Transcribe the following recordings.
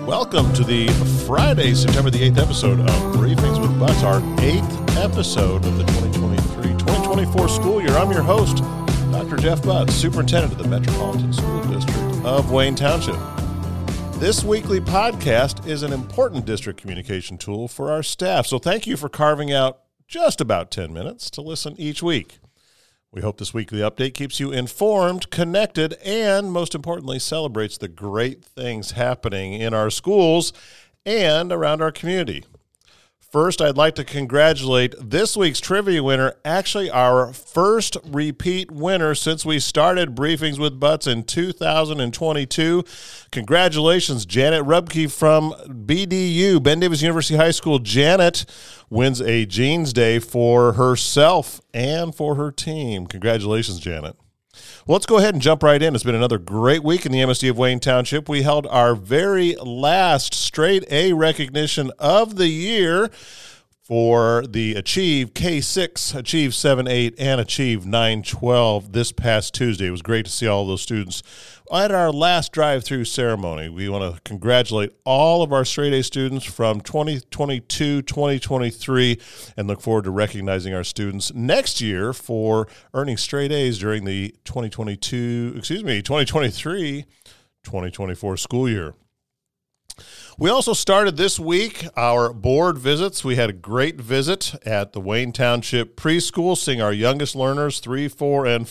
Welcome to the Friday, September the 8th episode of Briefings with Butts, our 8th episode of the 2023-2024 school year. I'm your host, Dr. Jeff Butts, Superintendent of the Metropolitan School District of Wayne Township. This weekly podcast is an important district communication tool for our staff, so thank you for carving out just about 10 minutes to listen each week. We hope this weekly update keeps you informed, connected, and most importantly, celebrates the great things happening in our schools and around our community. First, I'd like to congratulate this week's trivia winner, actually our first repeat winner since we started Briefings with Butts in 2022. Congratulations, Janet Rubke from BDU, Ben Davis University High School. Janet wins a Jeans Day for herself and for her team. Congratulations, Janet. Well, let's go ahead and jump right in. It's been another great week in the MSD of Wayne Township. We held our very last straight A recognition of the year for the Achieve K-6, Achieve 7-8, and Achieve 9-12 this past Tuesday. It was great to see all those students at our last drive-through ceremony. We want to congratulate all of our straight A students from 2022-2023 and look forward to recognizing our students next year for earning straight A's during the 2023-2024 school year. We also started this week our board visits. We had a great visit at the Wayne Township Preschool, seeing our youngest learners, 3, 4, and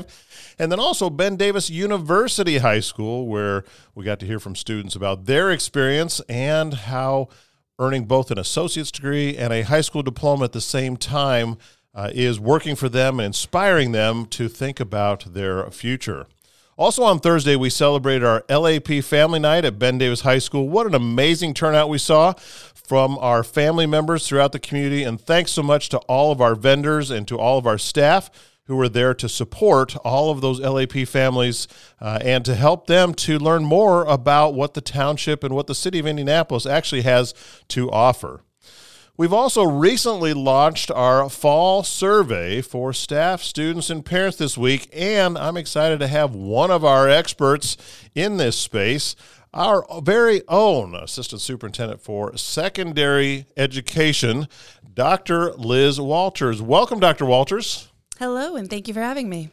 5. And then also Ben Davis University High School, where we got to hear from students about their experience and how earning both an associate's degree and a high school diploma at the same time is working for them and inspiring them to think about their future. Also on Thursday, we celebrated our LAP Family Night at Ben Davis High School. What an amazing turnout we saw from our family members throughout the community, and thanks so much to all of our vendors and to all of our staff who were there to support all of those LAP families and to help them to learn more about what the township and what the city of Indianapolis actually has to offer. We've also recently launched our fall survey for staff, students, and parents this week, and I'm excited to have one of our experts in this space, our very own Assistant Superintendent for Secondary Education, Dr. Liz Walters. Welcome, Dr. Walters. Hello, and thank you for having me.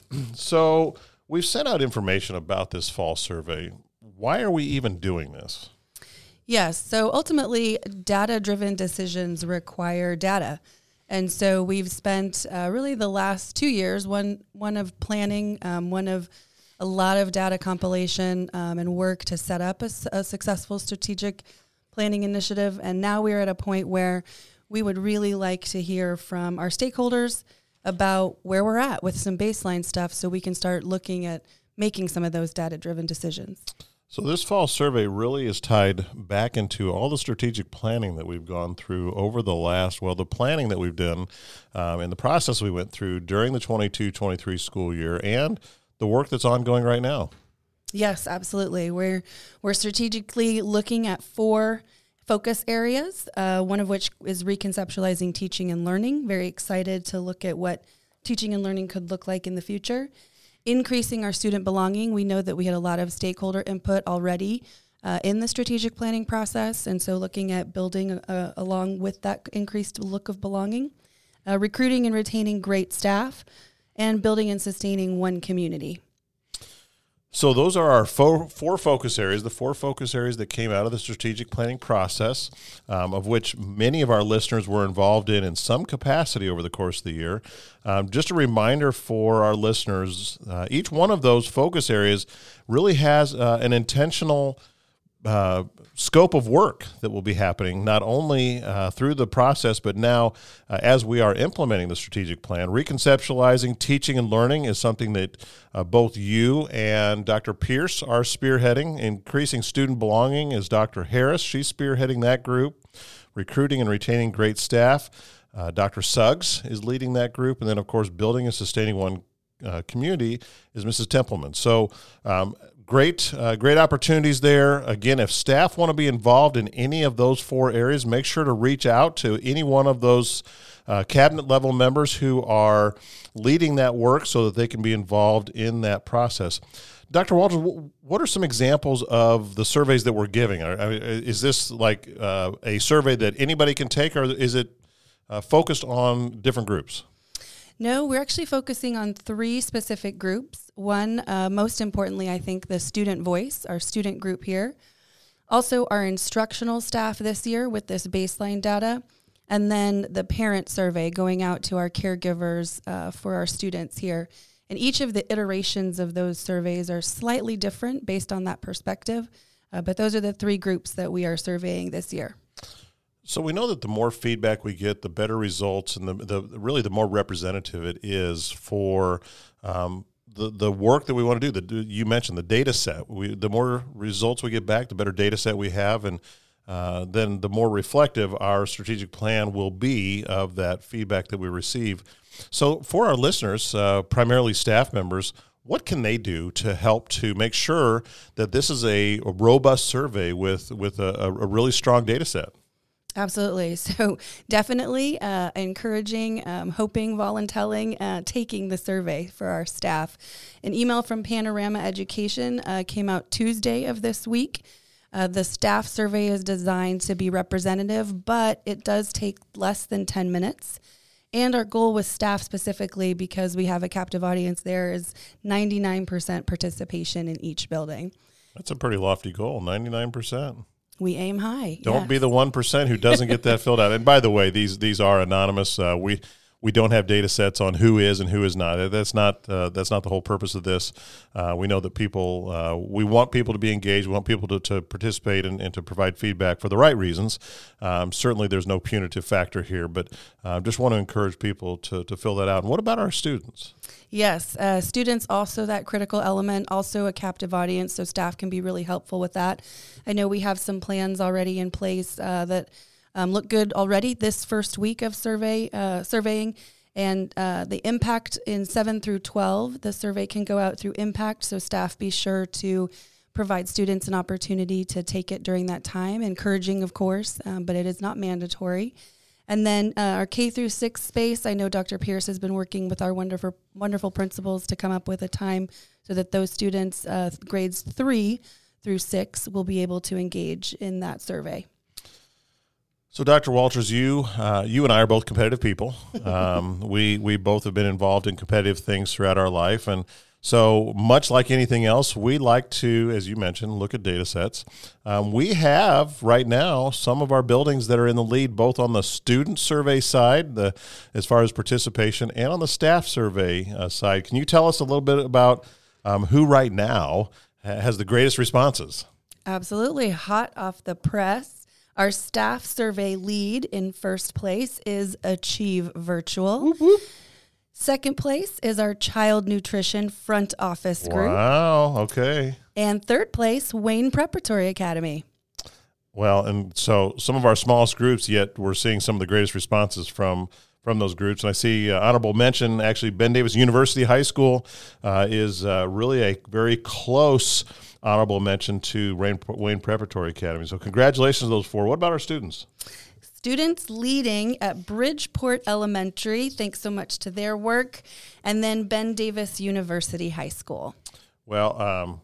So we've sent out information about this fall survey. Why are we even doing this? Yes, so ultimately, data-driven decisions require data. And so we've spent really the last 2 years, one of planning, one of a lot of data compilation and work to set up a successful strategic planning initiative. And now we're at a point where we would really like to hear from our stakeholders about where we're at with some baseline stuff so we can start looking at making some of those data-driven decisions. So this fall survey really is tied back into all the strategic planning that we've gone through over the the planning that we've done and the process we went through during the 22-23 school year and the work that's ongoing right now. Yes, absolutely. We're strategically looking at 4 focus areas, one of which is reconceptualizing teaching and learning. Very excited to look at what teaching and learning could look like in the future. Increasing our student belonging. We know that we had a lot of stakeholder input already in the strategic planning process, and so looking at building along with that increased look of belonging. Recruiting and retaining great staff, and building and sustaining one community. So those are our four focus areas, the 4 focus areas that came out of the strategic planning process, of which many of our listeners were involved in some capacity over the course of the year. Just a reminder for our listeners, each one of those focus areas really has an intentional scope of work that will be happening not only through the process, but now as we are implementing the strategic plan. Reconceptualizing teaching and learning is something that both you and Dr. Pierce are spearheading. Increasing student belonging is Dr. Harris. She's spearheading that group. Recruiting and retaining great staff. Dr. Suggs is leading that group. And then, of course, building and sustaining one community is Mrs. Templeman. So great opportunities there. Again, if staff want to be involved in any of those 4 areas, make sure to reach out to any one of those cabinet level members who are leading that work so that they can be involved in that process. Dr. Walters, what are some examples of the surveys that we're giving? Is this like a survey that anybody can take, or is it focused on different groups? No, we're actually focusing on 3 specific groups. One, most importantly, I think the student voice, our student group here. Also, our instructional staff this year with this baseline data. And then the parent survey going out to our caregivers for our students here. And each of the iterations of those surveys are slightly different based on that perspective. But those are the 3 groups that we are surveying this year. So we know that the more feedback we get, the better results, and the more representative it is for the work that we want to do. You mentioned the data set. The more results we get back, the better data set we have, and then the more reflective our strategic plan will be of that feedback that we receive. So for our listeners, primarily staff members, what can they do to help to make sure that this is a robust survey with a really strong data set? Absolutely. So definitely encouraging, hoping, volunteering, taking the survey for our staff. An email from Panorama Education came out Tuesday of this week. The staff survey is designed to be representative, but it does take less than 10 minutes. And our goal with staff specifically, because we have a captive audience there, is 99% participation in each building. That's a pretty lofty goal, 99%. We aim high. Don't be the 1% who doesn't get that filled out. And by the way, these are anonymous. We don't have data sets on who is and who is not. That's not the whole purpose of this. We know that we want people to be engaged. We want people to participate and to provide feedback for the right reasons. Certainly there's no punitive factor here, but just want to encourage people to fill that out. And what about our students? Yes, students also that critical element, also a captive audience, so staff can be really helpful with that. I know we have some plans already in place that look good already this first week of surveying, and the impact in 7 through 12, the survey can go out through impact, so staff be sure to provide students an opportunity to take it during that time, encouraging of course, but it is not mandatory. And then our K through 6 space, I know Dr. Pierce has been working with our wonderful principals to come up with a time so that those students, grades 3 through 6, will be able to engage in that survey. So, Dr. Walters, you and I are both competitive people. We both have been involved in competitive things throughout our life, and so much like anything else, we like to, as you mentioned, look at data sets. We have right now some of our buildings that are in the lead, both on the student survey side, as far as participation, and on the staff survey side. Can you tell us a little bit about who right now has the greatest responses? Absolutely. Hot off the press. Our staff survey lead in first place is Achieve Virtual. Whoop, whoop. Second place is our Child Nutrition Front Office group. Wow, okay. And third place, Wayne Preparatory Academy. Well, and so some of our smallest groups, yet we're seeing some of the greatest responses from those groups. And I see honorable mention, actually, Ben Davis University High School is really a very close honorable mention to Wayne Preparatory Academy. So congratulations to those 4. What about our students? Students leading at Bridgeport Elementary, thanks so much to their work, and then Ben Davis University High School. Well,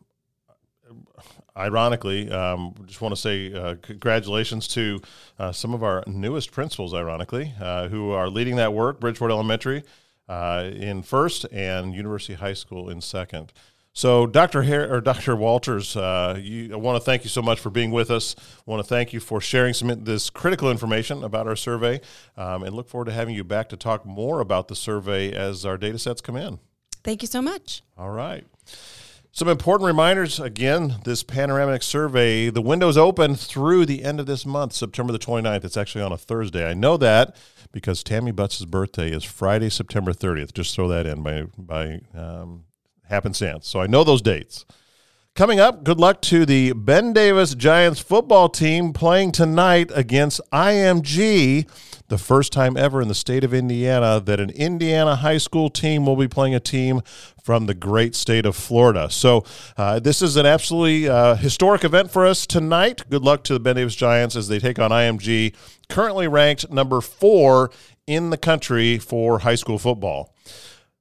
ironically, just want to say congratulations to some of our newest principals, ironically, who are leading that work, Bridgeport Elementary in first and University High School in second. So, Dr. Walters, I want to thank you so much for being with us. I want to thank you for sharing this critical information about our survey, and look forward to having you back to talk more about the survey as our data sets come in. Thank you so much. All right. Some important reminders. Again, this panoramic survey, the window's open through the end of this month, September the 29th. It's actually on a Thursday. I know that because Tammy Butts' birthday is Friday, September 30th. Just throw that in by happenstance. So I know those dates. Coming up, good luck to the Ben Davis Giants football team playing tonight against IMG, the first time ever in the state of Indiana that an Indiana high school team will be playing a team from the great state of Florida. So this is an absolutely historic event for us tonight. Good luck to the Ben Davis Giants as they take on IMG, currently ranked number 4 in the country for high school football.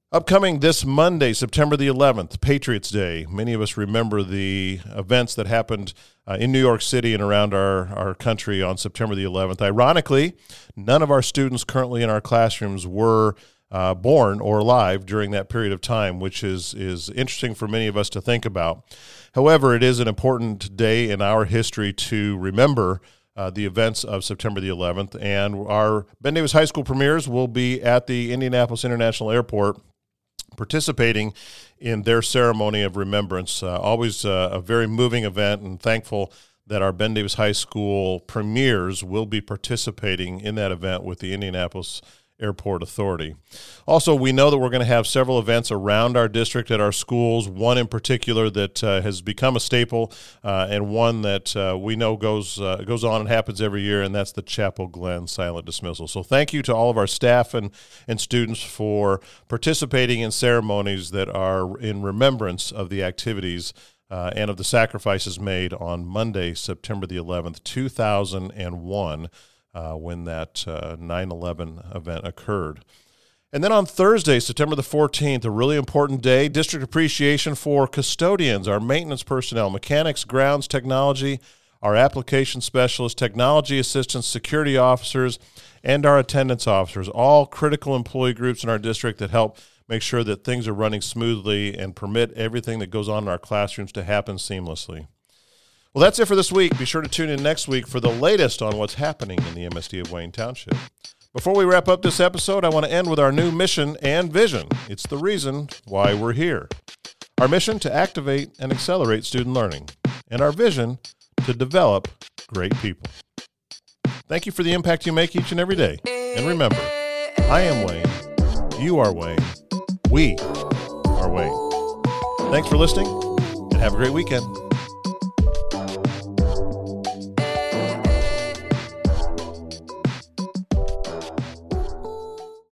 Upcoming this Monday, September the 11th, Patriots Day. Many of us remember the events that happened in New York City and around our country on September the 11th. Ironically, none of our students currently in our classrooms were born or alive during that period of time, which is interesting for many of us to think about. However, it is an important day in our history to remember the events of September the 11th, and our Ben Davis High School premieres will be at the Indianapolis International Airport participating in their ceremony of remembrance. Always a very moving event, and thankful that our Ben Davis High School premieres will be participating in that event with the Indianapolis Airport Authority. Also, we know that we're going to have several events around our district at our schools, one in particular that has become a staple and one that we know goes on and happens every year, and that's the Chapel Glen Silent Dismissal. So thank you to all of our staff and students for participating in ceremonies that are in remembrance of the activities and of the sacrifices made on Monday, September the 11th, 2001, when that 9/11 event occurred. And then on Thursday, September the 14th, a really important day, district appreciation for custodians, our maintenance personnel, mechanics, grounds, technology, our application specialists, technology assistants, security officers, and our attendance officers, all critical employee groups in our district that help make sure that things are running smoothly and permit everything that goes on in our classrooms to happen seamlessly. Well, that's it for this week. Be sure to tune in next week for the latest on what's happening in the MSD of Wayne Township. Before we wrap up this episode, I want to end with our new mission and vision. It's the reason why we're here. Our mission to activate and accelerate student learning, and our vision to develop great people. Thank you for the impact you make each and every day. And remember, I am Wayne, you are Wayne, we are Wayne. Thanks for listening, and have a great weekend.